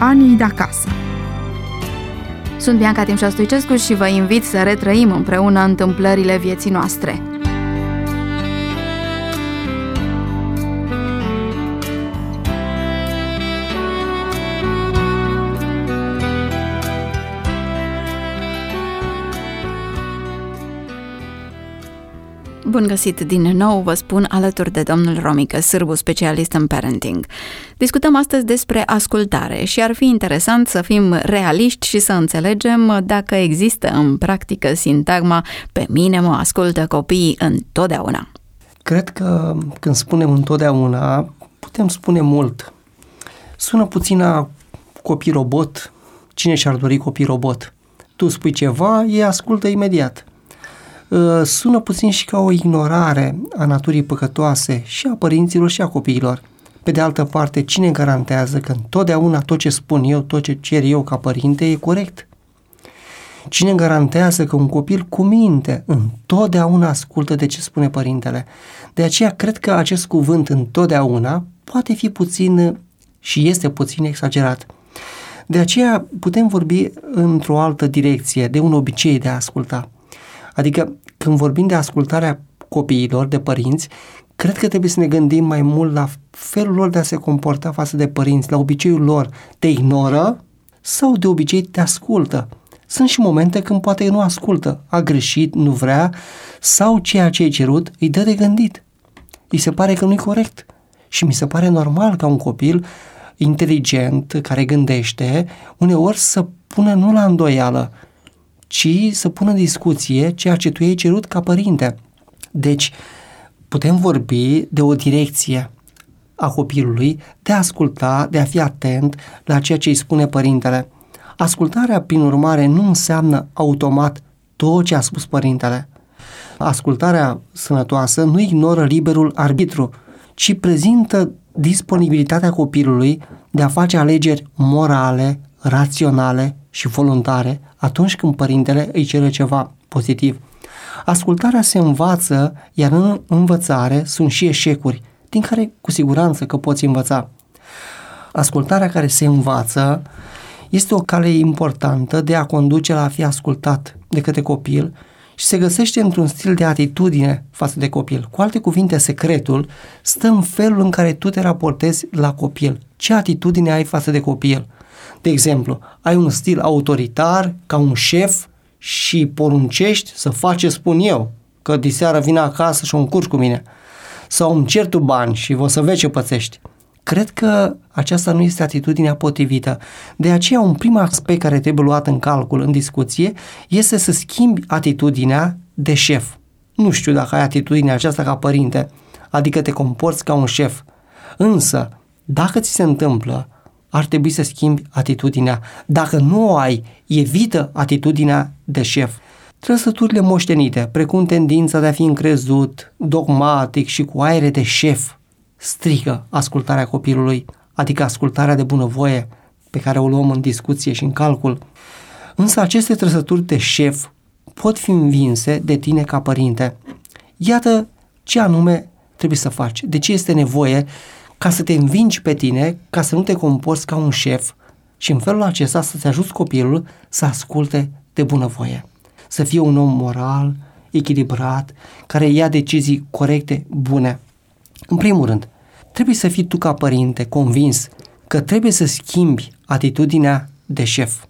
anii de acasă. Sunt Bianca Timșa Stoicescu și vă invit să retrăim împreună întâmplările vieții noastre. Bun găsit din nou, vă spun, alături de domnul Romică Sârbu, specialist în parenting. Discutăm astăzi despre ascultare și ar fi interesant să fim realiști și să înțelegem dacă există în practică sintagma "pe mine mă ascultă copiii întotdeauna". Cred că când spunem întotdeauna, putem spune mult. Sună puțin a copii robot. Cine și-ar dori copii robot? Tu spui ceva, ei ascultă imediat. Sună puțin și ca o ignorare a naturii păcătoase și a părinților și a copiilor. Pe de altă parte, cine garantează că întotdeauna tot ce spun eu, tot ce cer eu ca părinte e corect? Cine garantează că un copil cu minte întotdeauna ascultă de ce spune părintele? De aceea cred că acest cuvânt întotdeauna poate fi puțin și este puțin exagerat. De aceea putem vorbi într-o altă direcție, de un obicei de a asculta. Adică când vorbim de ascultarea copiilor, de părinți, cred că trebuie să ne gândim mai mult la felul lor de a se comporta față de părinți, la obiceiul lor. Te ignoră sau de obicei te ascultă? Sunt și momente când poate nu ascultă, a greșit, nu vrea sau ceea ce ai cerut îi dă de gândit. Îi se pare că nu-i corect și mi se pare normal ca un copil inteligent, care gândește, uneori să pună nu la îndoială, ci să pună în discuție ceea ce tu i-ai cerut ca părinte. Deci, putem vorbi de o direcție a copilului, de a asculta, de a fi atent la ceea ce îi spune părintele. Ascultarea, prin urmare, nu înseamnă automat tot ce a spus părintele. Ascultarea sănătoasă nu ignoră liberul arbitru, ci prezintă disponibilitatea copilului de a face alegeri morale, raționale și voluntare atunci când părintele îi cere ceva pozitiv. Ascultarea se învață, iar în învățare sunt și eșecuri, din care cu siguranță că poți învăța. Ascultarea care se învață este o cale importantă de a conduce la a fi ascultat de către copil și se găsește într-un stil de atitudine față de copil. Cu alte cuvinte, secretul stă în felul în care tu te raportezi la copil. Ce atitudine ai față de copil? De exemplu, ai un stil autoritar, ca un șef, și poruncești să faci ce spun eu, că diseară vin acasă și o încurci cu mine. Sau îmi cer tu bani și o să vezi ce pățești. Cred că aceasta nu este atitudinea potrivită. De aceea, un prim aspect care trebuie luat în calcul în discuție este să schimbi atitudinea de șef. Nu știu dacă ai atitudinea aceasta ca părinte, adică te comporți ca un șef. Însă, dacă ți se întâmplă, ar trebui să schimbi atitudinea. Dacă nu o ai, evită atitudinea de șef. Trăsăturile moștenite, precum tendința de a fi încrezut, dogmatic și cu aere de șef, strică ascultarea copilului, adică ascultarea de bunăvoie pe care o luăm în discuție și în calcul. Însă aceste trăsături de șef pot fi învinse de tine ca părinte. Iată ce anume trebuie să faci, de ce este nevoie ca să te învingi pe tine, ca să nu te comporți ca un șef și în felul acesta să-ți ajuți copilul să asculte de bunăvoie. Să fie un om moral, echilibrat, care ia decizii corecte, bune. În primul rând, trebuie să fii tu ca părinte convins că trebuie să schimbi atitudinea de șef.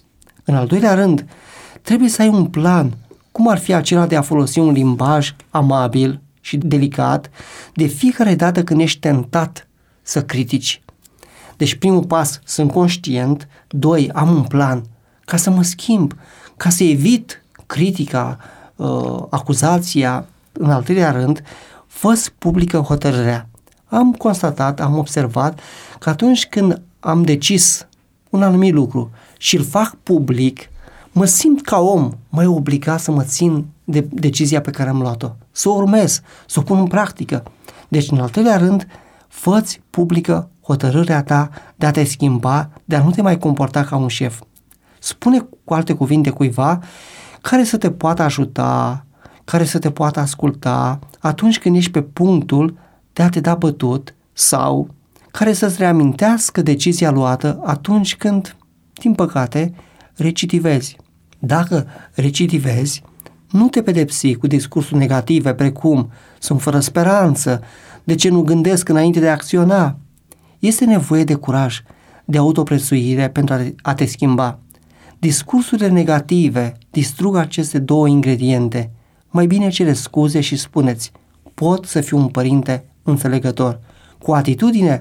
În al doilea rând, trebuie să ai un plan, cum ar fi acela de a folosi un limbaj amabil și delicat de fiecare dată când ești tentat să critici. Deci primul pas, sunt conștient, 2, am un plan ca să mă schimb, ca să evit critica, acuzația. În al treilea rând, fă-ți publică hotărârea. Am constatat, am observat că atunci când am decis un anumit lucru și îl fac public, mă simt ca om mai obligat să mă țin de decizia pe care am luat-o, să o urmez, să o pun în practică. Deci, în al treilea rând, fă-ți publică hotărârea ta de a te schimba, de a nu te mai comporta ca un șef. Spune cu alte cuvinte cuiva care să te poată ajuta, care să te poată asculta atunci când ești pe punctul de a te da bătut sau care să-ți reamintească decizia luată atunci când, din păcate, recidivezi. Dacă recidivezi, nu te pedepsi cu discursuri negative precum sunt fără speranță, de ce nu gândesc înainte de a acționa. Este nevoie de curaj, de autoprețuire pentru a te schimba. Discursurile negative distrug aceste două ingrediente. Mai bine cere scuze și spuneți: pot să fiu un părinte înțelegător. Cu atitudine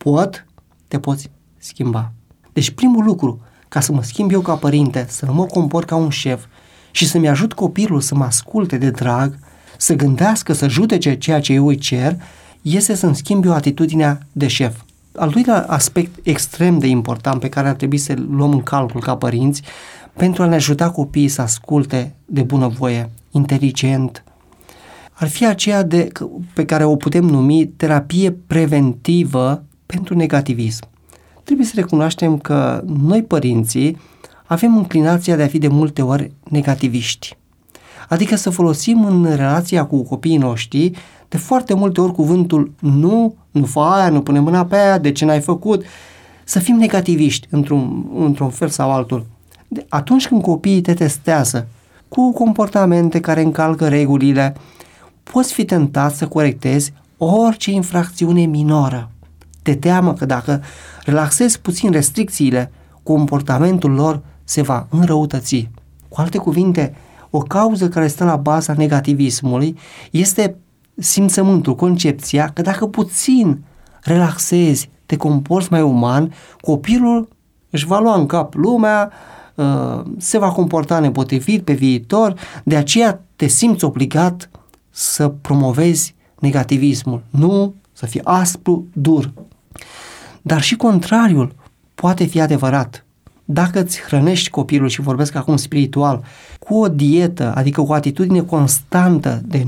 te poți schimba. Deci primul lucru, ca să mă schimb eu ca părinte, să nu mă comport ca un șef și să-mi ajut copilul să mă asculte de drag, să gândească, să judece ceea ce eu îi cer, este să-mi schimb eu atitudinea de șef. Al doilea aspect extrem de important pe care ar trebui să-l luăm în calcul ca părinți pentru a ne ajuta copiii să asculte de bunăvoie, inteligent, ar fi aceea pe care o putem numi terapie preventivă pentru negativism. Trebuie să recunoaștem că noi, părinții, avem înclinația de a fi de multe ori negativiști. Adică să folosim în relația cu copiii noștri de foarte multe ori cuvântul nu fă aia, nu pune mâna pe aia, de ce n-ai făcut? Să fim negativiști într-un fel sau altul. Atunci când copiii te testează cu comportamente care încalcă regulile, poți fi tentat să corectezi orice infracțiune minoră. Te teamă că dacă relaxezi puțin restricțiile, comportamentul lor se va înrăutăți. Cu alte cuvinte, o cauză care stă la baza negativismului este simțământul, concepția că dacă puțin relaxezi, te comporți mai uman, copilul își va lua în cap lumea, se va comporta nepotrivit pe viitor, de aceea te simți obligat să promovezi negativismul, nu să fii aspru, dur. Dar și contrariul poate fi adevărat. Dacă îți hrănești copilul, și vorbesc acum spiritual, cu o dietă, adică cu o atitudine constantă de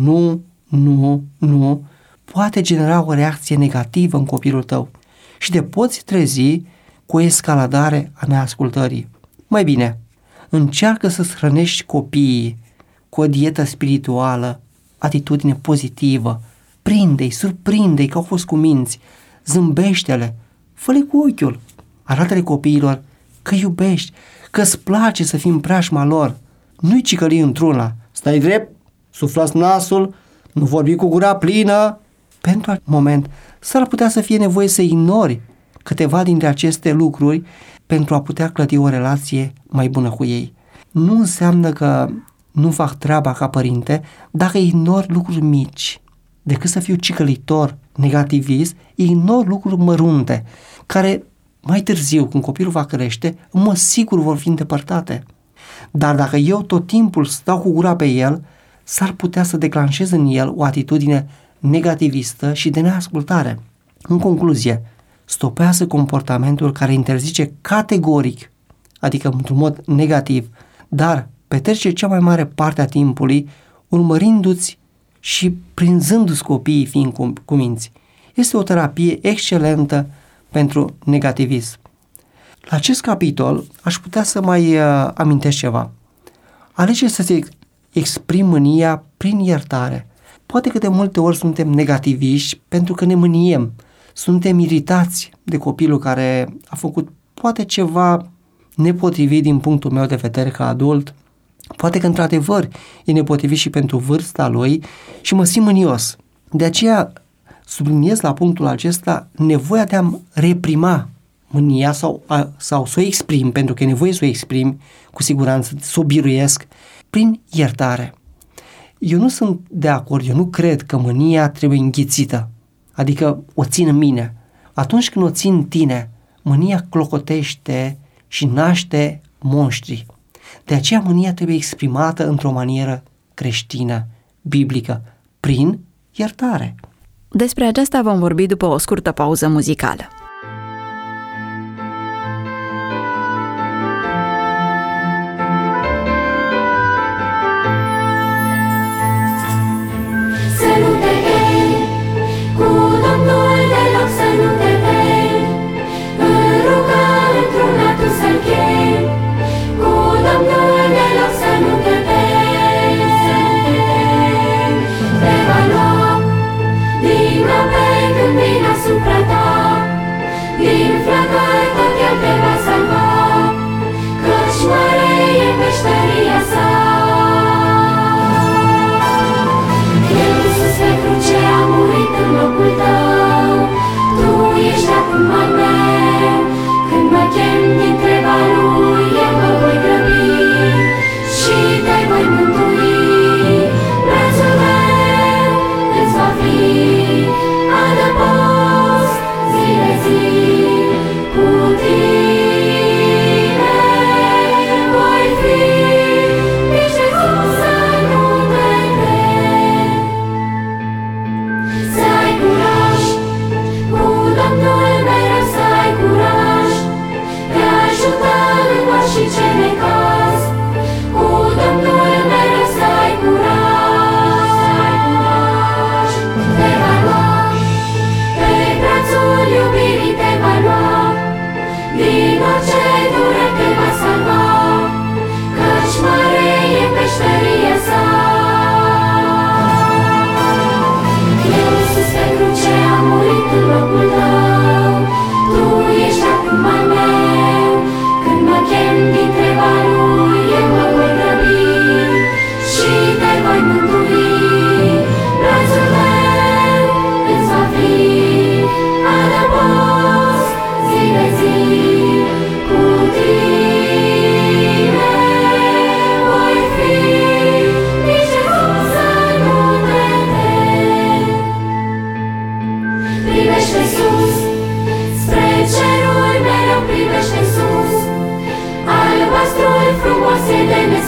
nu, poate genera o reacție negativă în copilul tău și te poți trezi cu o escaladare a neascultării. Mai bine, încearcă să-ți hrănești copiii cu o dietă spirituală, atitudine pozitivă, prinde-i, surprinde-i că au fost cuminți, zâmbește-le, fă-le cu ochiul, arată-le copiilor că iubești, că îți place să fii în preajma lor, nu-i cicăli într-una, stai drept, suflați nasul, nu vorbi cu gura plină. Pentru acest moment s-ar putea să fie nevoie să ignori câteva dintre aceste lucruri pentru a putea clădi o relație mai bună cu ei. Nu înseamnă că nu fac treaba ca părinte dacă ignor lucruri mici. Decât să fiu cicălitor, negativist, ignor lucruri mărunte, care mai târziu, când copilul va crește, în mod sigur vor fi îndepărtate. Dar dacă eu tot timpul stau cu gura pe el, s-ar putea să declanșez în el o atitudine negativistă și de neascultare. În concluzie, stopează comportamentul care interzice categoric, adică într-un mod negativ, dar petrece cea mai mare parte a timpului urmărindu-ți și prinzându-ți copiii fiind cuminți. Este o terapie excelentă pentru negativism. La acest capitol aș putea să mai amintesc ceva. Alege să-ți exprimi mânia prin iertare. Poate că de multe ori suntem negativiști pentru că ne mâniem. Suntem iritați de copilul care a făcut poate ceva nepotrivit din punctul meu de vedere ca adult. Poate că într-adevăr e nepotrivit și pentru vârsta lui și mă simt mânios. De aceea subliniez la punctul acesta nevoia de a reprima mânia sau să o exprim, pentru că e nevoie să o exprim cu siguranță, să o biruiesc prin iertare. Eu nu sunt de acord, eu nu cred că mânia trebuie înghițită, adică o țin în mine. Atunci când o țin în tine, mânia clocotește și naște monștri. De aceea mânia trebuie exprimată într-o manieră creștină, biblică, prin iertare. Despre aceasta vom vorbi după o scurtă pauză muzicală. Din apel când vin asupra ta,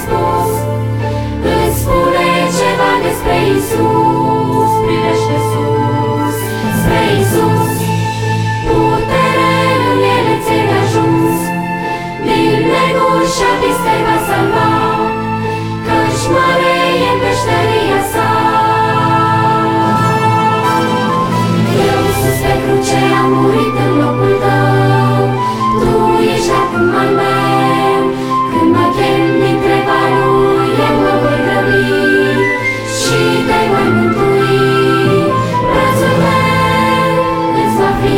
spus, îți spune ceva despre Iisus. Privește sus, spre Iisus, putere în El ți-e de ajuns. Din neguri și abis te va salva, căci mare e peșteria sa. Eu sus pe cruce am murit în locul tău, tu ești acum al meu. Când mă chem dintre valuri, eu mă voi grăbi și te voi mântui. Brațul meu îți va fi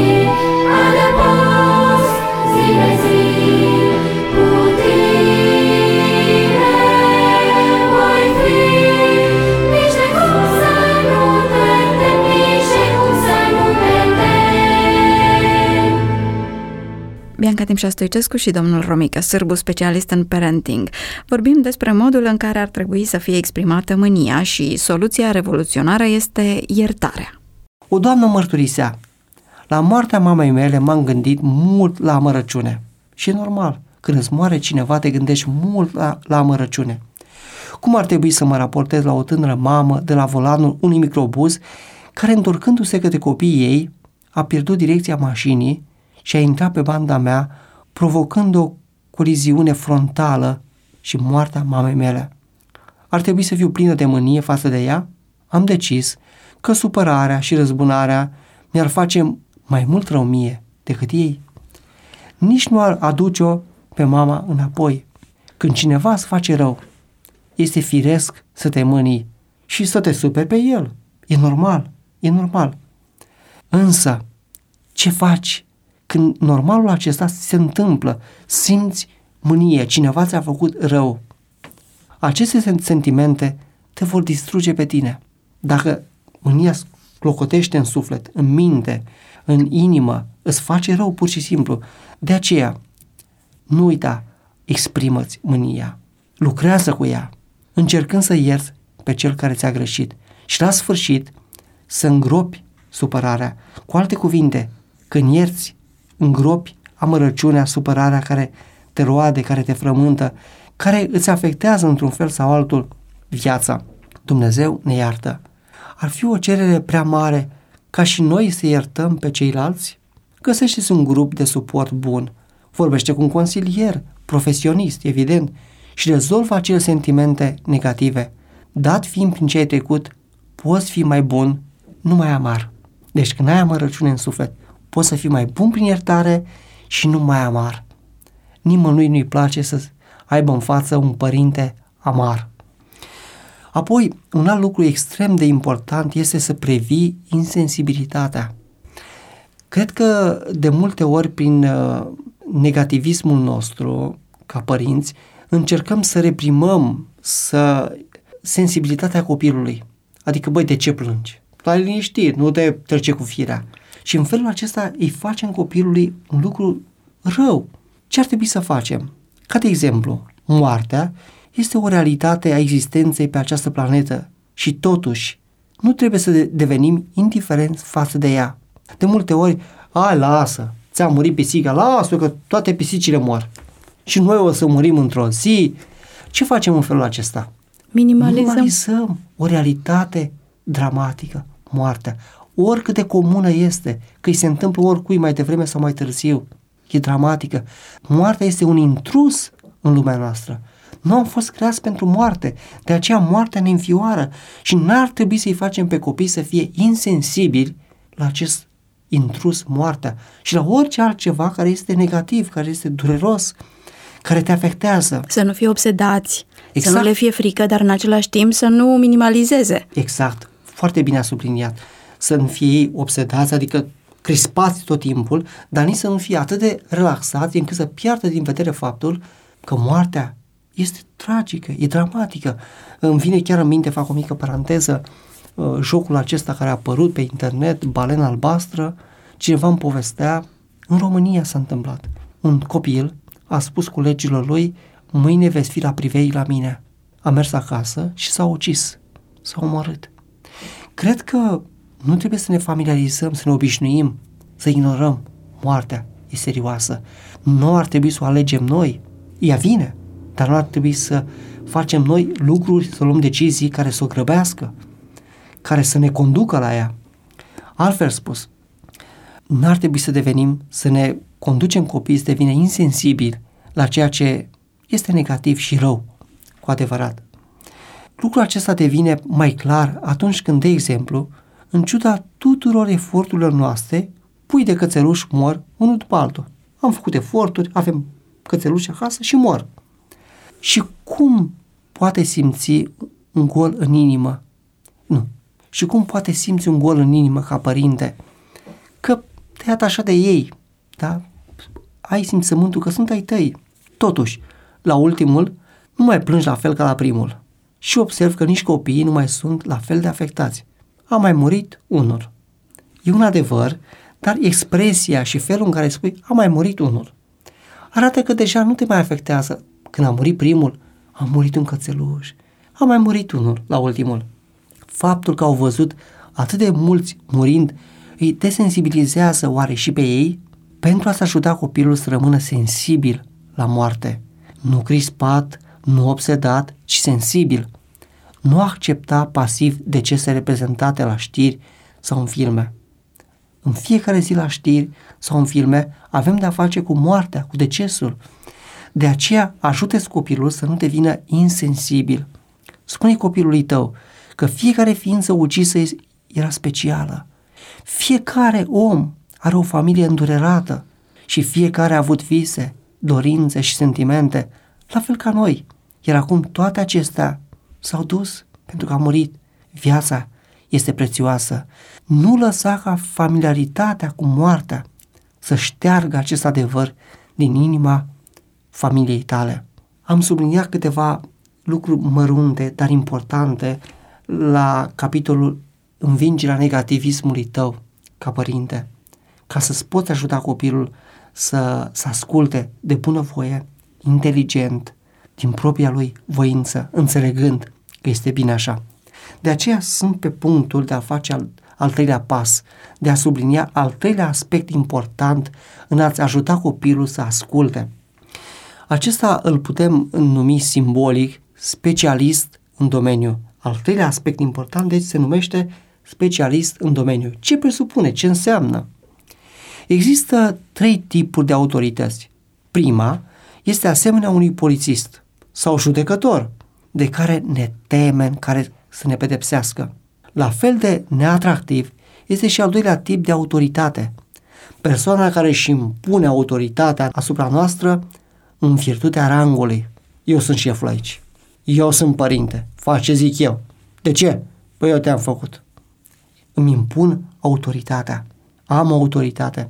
adăpost zi de zi. Cu tine voi fi, nici de cum să nu te tem, nici de cum să nu te tem. Bianca Timșa Stoicescu și domnul Romică Sârbu, specialist în parenting. Vorbim despre modul în care ar trebui să fie exprimată mânia și soluția revoluționară este iertarea. O doamnă mărturisea: la moartea mamei mele m-am gândit mult la amărăciune. Și e normal, când îți moare cineva te gândești mult la amărăciune. Cum ar trebui să mă raportez la o tânără mamă de la volanul unui microbuz care, întorcându-se către copiii ei, a pierdut direcția mașinii și a intrat pe banda mea, provocând o coliziune frontală și moartea mamei mele? Ar trebui să fiu plină de mânie față de ea? Am decis că supărarea și răzbunarea mi-ar face mai mult rău mie decât ei. Nici nu ar aduce-o pe mama înapoi. Când cineva îți face rău, este firesc să te mânii și să te superi pe el. E normal, e normal. Însă, ce faci când normalul acesta se întâmplă? Simți mânie, cineva ți-a făcut rău. Aceste sentimente te vor distruge pe tine. Dacă mânia clocotește în suflet, în minte, în inimă, îți face rău pur și simplu. De aceea, nu uita, exprimă-ți mânia, lucrează cu ea, încercând să ierți pe cel care ți-a greșit și la sfârșit să îngropi supărarea. Cu alte cuvinte, când ierți, îngropi amărăciunea, supărarea care te roade, care te frământă, care îți afectează într-un fel sau altul viața. Dumnezeu ne iartă. Ar fi o cerere prea mare ca și noi să iertăm pe ceilalți? Găsește-ți un grup de suport bun, vorbește cu un consilier, profesionist, evident, și rezolvă acele sentimente negative. Dat fiind prin ce ai trecut, poți fi mai bun, nu mai amar. Deci când ai amărăciune în suflet, poți să fii mai bun prin iertare și nu mai amar. Nimănui nu-i place să aibă în față un părinte amar. Apoi, un alt lucru extrem de important este să previi insensibilitatea. Cred că de multe ori prin negativismul nostru, ca părinți, încercăm să reprimăm sensibilitatea copilului. Adică, băi, de ce plângi? Stai liniștit, nu te trece cu firea. Și în felul acesta îi facem copilului un lucru rău. Ce ar trebui să facem? Ca de exemplu, moartea este o realitate a existenței pe această planetă și totuși nu trebuie să devenim indiferenți față de ea. De multe ori, lasă, ți-a murit pisica, lasă că toate pisicile mor. Și noi o să murim într-o zi. Ce facem în felul acesta? Minimalizăm o realitate dramatică, moartea. Oricât de comună este, că îi se întâmplă oricui mai devreme sau mai târziu, e dramatică. Moartea este un intrus în lumea noastră. Nu am fost creați pentru moarte, de aceea moartea ne înfioară și n-ar trebui să-i facem pe copii să fie insensibili la acest intrus, moartea, și la orice altceva care este negativ, care este dureros, care te afectează. Să nu fie obsedați, Exact. să nu le fie frică, dar în același timp să nu minimalizeze. Exact, foarte bine a subliniat. Să nu fie obsedați, adică crispați tot timpul, dar nici să nu fie atât de relaxați încât să piardă din vedere faptul că moartea este tragică, e dramatică. Îmi vine chiar în minte, fac o mică paranteză, jocul acesta care a apărut pe internet, Balena Albastră, cineva îmi povestea, în România s-a întâmplat. Un copil a spus colegilor lui, mâine veți fi la privei la mine. A mers acasă și s-a ucis, s-a omorât. Cred că nu trebuie să ne familiarizăm, să ne obișnuim, să ignorăm. Moartea e serioasă. Nu ar trebui să o alegem noi. Ea vine, dar nu ar trebui să facem noi lucruri, să luăm decizii care să o grăbească, care să ne conducă la ea. Altfel spus, n-ar trebui să ne conducem copiii să devină insensibili la ceea ce este negativ și rău, cu adevărat. Lucrul acesta devine mai clar atunci când, de exemplu, în ciuda tuturor eforturilor noastre, pui de cățeluși mor unul după altul. Am făcut eforturi, avem cățeluși acasă și mor. Și cum poate simți un gol în inimă? Nu. Și cum poate simți un gol în inimă ca părinte? Că te-ai atașat de ei, da? Ai simțământul că sunt ai tăi. Totuși, la ultimul, nu mai plângi la fel ca la primul. Și observ că nici copiii nu mai sunt la fel de afectați. A mai murit unul. E un adevăr, dar expresia și felul în care spui a mai murit unul arată că deja nu te mai afectează. Când a murit primul, a murit un cățeluș, a mai murit unul la ultimul. Faptul că au văzut atât de mulți murind îi desensibilizează oare și pe ei? Pentru a-ți ajuta copilul să rămână sensibil la moarte, nu crispat, nu obsedat, ci sensibil. Nu accepta pasiv decese reprezentate la știri sau în filme. În fiecare zi la știri sau în filme avem de-a face cu moartea, cu decesul. De aceea ajută-ți copilul să nu devină insensibil. Spune copilului tău că fiecare ființă ucisă era specială. Fiecare om are o familie îndurerată și fiecare a avut vise, dorințe și sentimente, la fel ca noi. Iar acum toate acestea s-au dus pentru că a murit. Viața este prețioasă. Nu lăsa ca familiaritatea cu moartea să șteargă acest adevăr din inima familiei tale. Am subliniat câteva lucruri mărunte, dar importante la capitolul învingerea negativismului tău ca părinte, ca să-ți poți ajuta copilul să asculte de bunăvoie, inteligent, din propria lui voință, înțelegând că este bine așa. De aceea sunt pe punctul de a face al treilea pas, de a sublinia al treilea aspect important în a-ți ajuta copilul să asculte. Acesta îl putem numi simbolic specialist în domeniu. Al treilea aspect important, deci, se numește specialist în domeniu. Ce presupune? Ce înseamnă? Există 3 tipuri de autorități. Prima este asemenea unui polițist sau judecător, de care ne temem, care să ne pedepsească. La fel de neatractiv este și al doilea tip de autoritate. Persoana care își impune autoritatea asupra noastră în virtutea rangului. Eu sunt șeful aici. Eu sunt părinte. Fac ce zic eu. De ce? Păi eu te-am făcut. Îmi impun autoritatea. Am autoritate.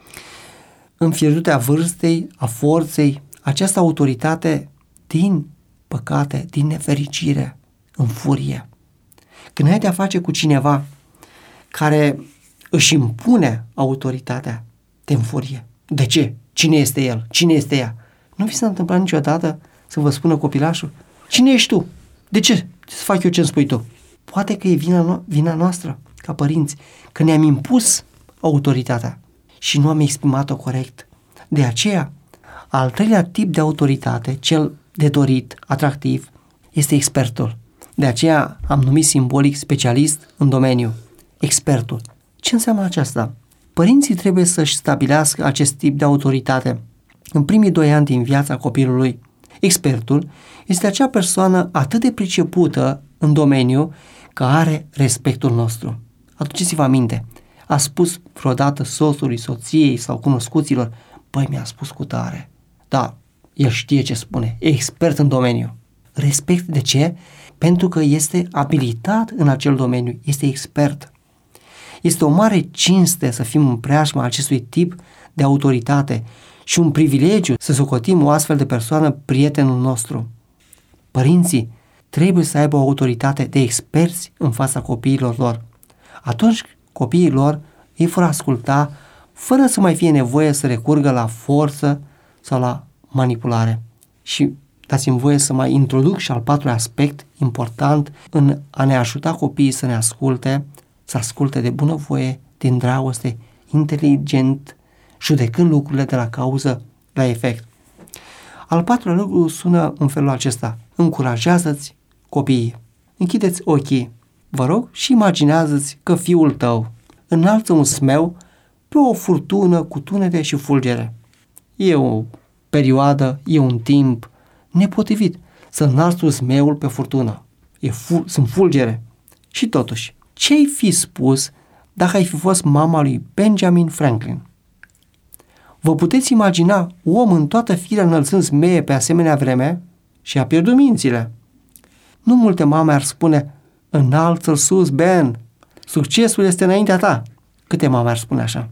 În virtutea vârstei, a forței, această autoritate, din păcate, din nefericire, înfurie. Când ai de-a face cu cineva care își impune autoritatea, te înfurie. De ce? Cine este el? Cine este ea? Nu vi s-a întâmplat niciodată să vă spună copilașul: cine ești tu? De ce să fac eu ce-mi spui tu? Poate că e vina noastră, ca părinți, că ne-am impus autoritatea și nu am exprimat-o corect. De aceea, al treilea tip de autoritate, cel de dorit, atractiv, este expertul. De aceea am numit simbolic specialist în domeniu. Expertul. Ce înseamnă aceasta? Părinții trebuie să-și stabilească acest tip de autoritate în primii 2 ani din viața copilului. Expertul este acea persoană atât de pricepută în domeniu că are respectul nostru. Aduceți-vă aminte, a spus vreodată soțului, soției sau cunoscuților: băi, mi-a spus cu tare. Da, el știe ce spune, e expert în domeniu. Respect de ce? Pentru că este abilitat în acel domeniu, este expert. Este o mare cinste să fim în preajma acestui tip de autoritate și un privilegiu să socotim o astfel de persoană prietenul nostru. Părinții trebuie să aibă o autoritate de experți în fața copiilor lor. Atunci copiii lor îi vor asculta fără să mai fie nevoie să recurgă la forță sau la manipulare. Și dați-mi voie să mai introduc și al 4-lea aspect important în a ne ajuta copiii să ne asculte, să asculte de bunăvoie, din dragoste, inteligent, judecând lucrurile de la cauză la efect. Al patrulea lucru sună în felul acesta: încurajează-ți copiii. Închideți ochii, vă rog, și imaginează-ți că fiul tău înalță un smeu pe o furtună cu tunete și fulgere. E o perioadă, e un timp nepotrivit să înalți smeul pe furtună. Sunt fulgere. Și totuși, ce-ai fi spus dacă ai fi fost mama lui Benjamin Franklin? Vă puteți imagina om în toată firea înălțând zmeie pe asemenea vreme? Și a pierdut mințile. Nu multe mame ar spune: înalță-l sus, Ben, succesul este înaintea ta. Câte mame ar spune așa?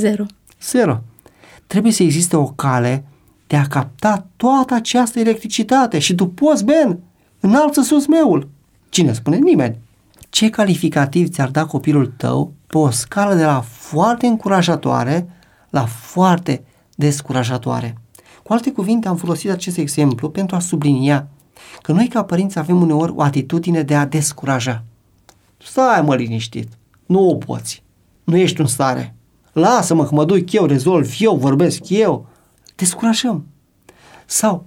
0. Trebuie să existe o cale de a capta toată această electricitate și tu poți, Ben, înalță sus zmeul. Cine spune? Nimeni. Ce calificativ ți-ar da copilul tău pe o scală de la foarte încurajatoare la foarte descurajatoare? Cu alte cuvinte, am folosit acest exemplu pentru a sublinia că noi ca părinți avem uneori o atitudine de a descuraja. Stai mă liniștit, nu o poți, nu ești în stare, lasă-mă că mă duc eu, rezolv eu, vorbesc eu. Descurajăm. Sau,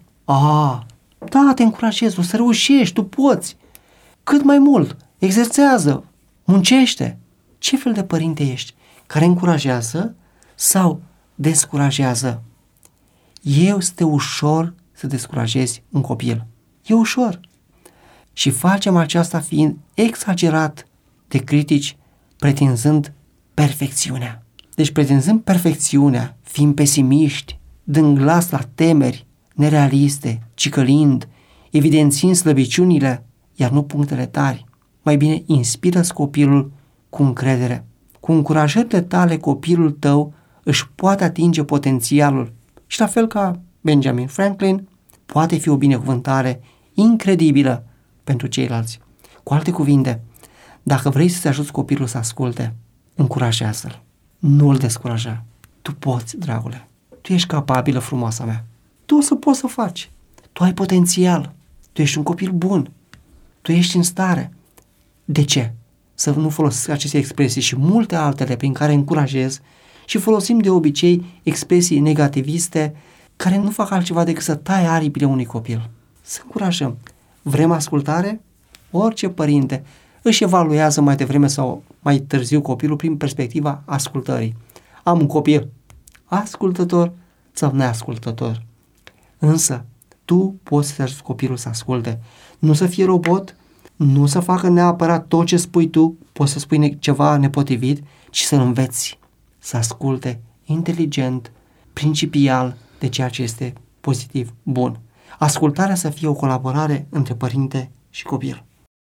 da, te încurajez, o să reușești, tu poți, cât mai mult, exersează, muncește. Ce fel de părinte ești? Care încurajează sau descurajează? Este ușor să descurajezi un copil. E ușor. Și facem aceasta fiind exagerat de critici, pretinzând perfecțiunea. Deci pretinzând perfecțiunea, fiind pesimiști, dând glas la temeri nerealiste, cicălind, evidențiind slăbiciunile, iar nu punctele tari. Mai bine inspiră-ți copilul cu încredere. Cu încurajările tale, copilul tău își poate atinge potențialul și la fel ca Benjamin Franklin, poate fi o binecuvântare incredibilă pentru ceilalți. Cu alte cuvinte, dacă vrei să-ți ajuți copilul să asculte, încurajează-l, nu îl descuraja. Tu poți, dragule, tu ești capabilă, frumoasa mea, tu o să poți să faci, tu ai potențial, tu ești un copil bun, tu ești în stare. De ce? Să nu folosesc aceste expresii și multe altele prin care încurajez și folosim de obicei expresii negativiste care nu fac altceva decât să taie aripile unui copil. Să încurajăm. Vrem ascultare? Orice părinte își evaluează mai devreme sau mai târziu copilul prin perspectiva ascultării. Am un copil ascultător sau neascultător. Însă, tu poți să ajuți copilul să asculte. Nu să fie robot, nu să facă neapărat tot ce spui tu, poți să spui ceva nepotrivit, ci să înveți să asculte inteligent, principial de ceea ce este pozitiv, bun. Ascultarea să fie o colaborare între părinte și copil.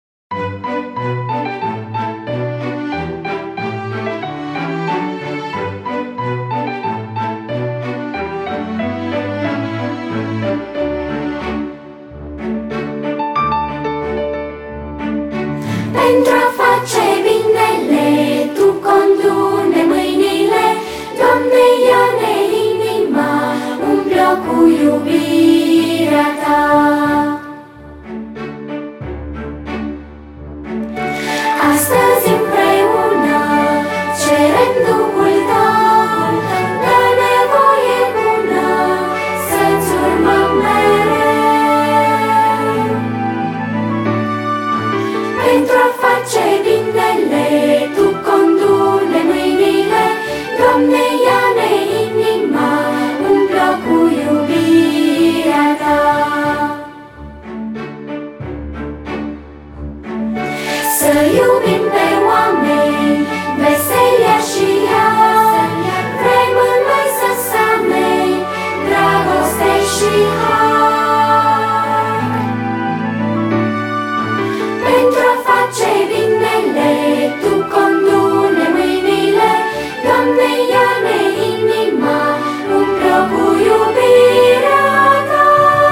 Pentru a face binele, Tu condu-ne mâinile, Doamne, ia-ne inima, umple-o cu iubirea Ta. Astăzi împreună cerem Duhul Tău, dă-ne voie bună să-ți urmăm mereu. Pentru a face binele, Tu condu-ne mâinile, Doamne, ia-ne inima, umple-o cu iubirea Ta. Să iubim pe oameni, veselia și har, vrem în noi să samei dragoste și har. Pentru a face binele, Tu condu-ne mâinile, Doamne, ia-ne inima, umple-o cu iubirea Ta.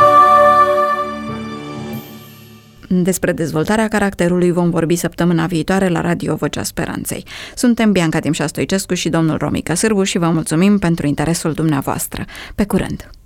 Despre dezvoltarea caracterului vom vorbi săptămâna viitoare la Radio Vocea Speranței. Suntem Bianca Timșa Stoicescu și domnul Romica Sârbu și vă mulțumim pentru interesul dumneavoastră. Pe curând!